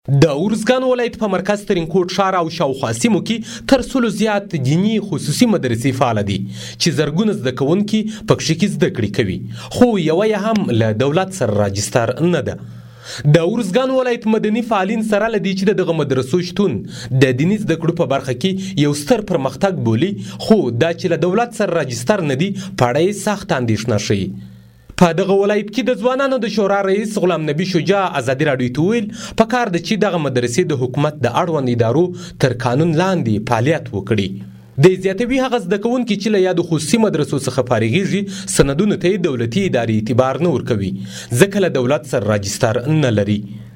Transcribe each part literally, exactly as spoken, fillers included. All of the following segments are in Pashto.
د ارزګان ولایت په مرکز ترینکوټ ښار او شاوخوا سیمو کې تر سلو زیات دیني خصوصي مدرسې فعاله دي چې زرګونه زده کوونکي پکښې کې زده کړې کوي، خو یوه یې هم له دولت سره راجستر نه ده. د ارزګان ولایت مدني فعالین سره له دې چې د دغه مدرسو شتون د دیني زده کړو په برخه کې یو ستر پرمختګ بولي، خو دا چې له دولت سره راجستر نه دي په اړه یې سخت اندېښنه ښیي. په دغه ولایت کې د ځوانانو د شورا رئیس غلام نبي شجاع ازادي راډیو ته وویل پکار ده چې دغه مدرسې د حکومت د اړوند ادارو تر قانون لاندې فعالیت وکړي. د زیاتوي هغه زده کوونکي چې له یادو خصوصي مدرسو څخه فارغېږي سندونو ته یې دولتي ادارې اعتبار نه ورکوي ځکه له دولت سره راجستر نه لري.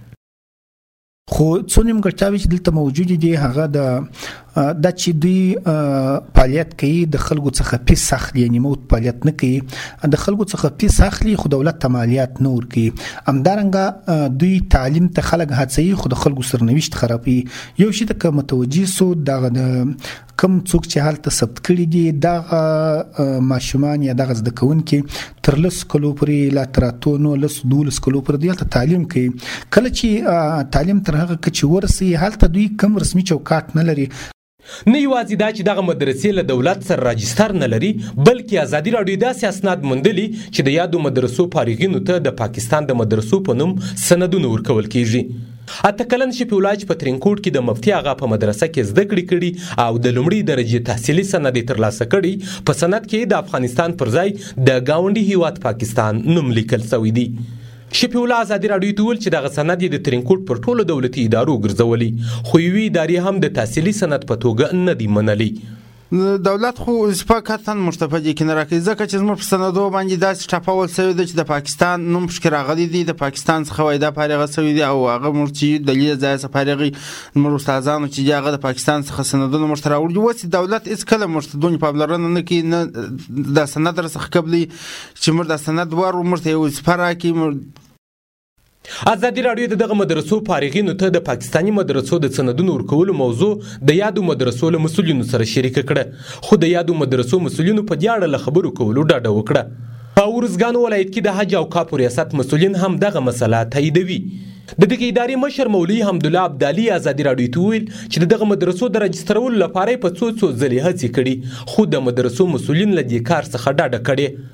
خو څو نیمګړتیاوې چې دلته موجودې دي هغه د دا چې دوی فعالیت کوي د خلکو څخه فیس اخلي، یعنې موت فعالیت نه کوي، د خلکو څخه فیس اخلي خو دولت ته مالیات نه ورکوي. همدارنګه دوی تعلیم ته خلک هڅوي خو د خلکو سرنوشت خرابوي. یو شي ته که متوجه سو دغه کم څوک چې هلته ثبت کړي دي دغه ماشومان یا دغه زده کوونکي تر لسو کلو پورې لا تر اتو نو لسو دولس کلو پورې دوی هلته تعلیم کوي. کله چې تعلیم تر هغه کچې ورسي هلته دوی کم رسمي چوکاټ نه لري. نه یوازې دا چې دغه مدرسې له دولت سره راجستر نه لري بلکې ازادي راډیو داسې اسناد موندلي چې د یادو مدرسو فارغینو ته د پاکستان د مدرسو په نوم سندونه ورکول کیږي. اته کلن شفیع الله چې په ترینکوټ کې د مفتي آغا په مدرسه کې زده کړې کړي او د لومړي درجې تحصیلي سند یې ترلاسه کړي، په سند کې د افغانستان پر ځای د ګاونډي هیواد پاکستان نوم لیکل شوی دی. شفیع الله ازادي راډیو ته وویل چې دغه سند یې د ترینکوټ پر ټولو دولتي ادارو ګرځولي، خو یوې ادارې هم د تحصیلي سند په توګه نه دی منلي. دولت خو فقط مستفادې کې نه راکوي ځکه چې زموږ په سندو باندې داسې ټاپول شوی ده چې د پاکستان نوم پکې راغلی دی، د پاکستان څخه وایده فارغه شوي دي او هغه موږ چې د لیدې ځایه څخه فارغ زموږ استادانو چې دي هغه د پاکستان څخه سندونه موږ ته راوړي. اوس دولت هېڅکله موږ ته دونې پاملرنه نه کوي، نه دا سند راڅخه قبلي چې موږ دا سند ورو موږ ته یو وظیفه راکړي. ازادي راډیو د دغه مدرسو فارغینو ته د پاکستاني مدرسو د سندونو ورکولو موضوع د یادو مدرسو له مسؤلینو سره شریکه کړه، خو د یادو مدرسو مسؤلینو په دې اړه له خبرو کولو ډډه وکړه. په ارزګان ولایت کې د حج او کاپو ریاست مسؤلین هم دغه مسله تاییدوي. د دغه ادارې مشر مولوي حمدالله عبدالي ازادي راډیو ته وویل چې د دغه مدرسو د راجسترولو لپاره په څو څو ځلې هڅې کړي خو د مدرسو مسؤلین له دې کار څخه ډډه کړې.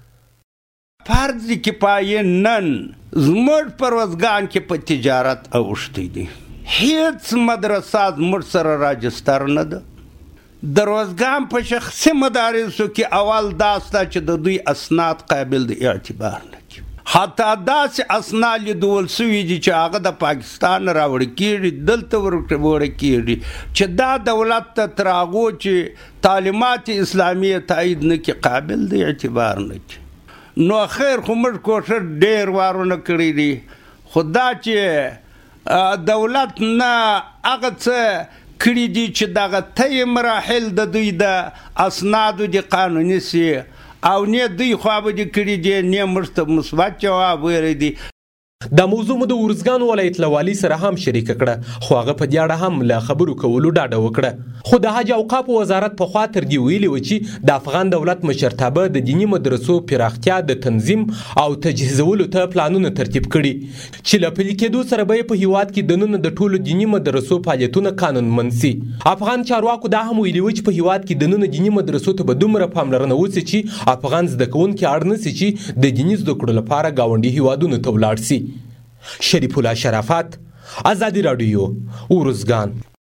فرض کفایه نن زموږ په روزګان کې په تجارت اوښتی دی، هیڅ مدرسه زموږ سره راجستر نه ده. د روزګان په شخصي مدارسو کې اول دا سته چې د دوی اسناد قابل د اعتبار نه دي، حتی داسې اسناد لیدول سوي دي چې هغه د پاکستان راوړل کېږي دلته ورکول کېږي چې دا دولت ته تر هغو چې تعلیمات اسلامیه تایید نه کړي قابل د اعتبار نه دي. نو خیر خو موږ کوښښ ډېر وارونه کړی دي، خو دا چې دولت نه هغه څه کړي دي چې دغه طی مراحل د دوی د اسنادو د قانوني سي او نه دوی خوا به دې کړي دي نه موږ ته مثبت جواب ویلی دی. دا موضوع مو د ارزګان ولایت له والي سره هم شریکه کړه خو هغه په دې اړه هم له خبرو کولو ډاډه وکړه. خو د حج او کاپو وزارت پخوا تر دې ویلي و چې د افغان دولت مشرتابه د دیني مدرسو پراختیا د تنظیم او تجهیزولو ته پلانونه ترتیب کړي چې له پلي کېدو سره به په هیواد کې دننه د ټولو دیني مدرسو فعالیتونه قانونمند سي. افغان چارواکو دا هم ویلي و چې په هیواد کې دننه دیني مدرسو ته به دومره پاملرنه وسي چې افغان زده کوونکي اړ نه سي چې د دیني زده کړو لپاره ګاونډي هیوادونو ته ولاړ سي. شریف الله شرافت، ازادي راډیو، ارزګان.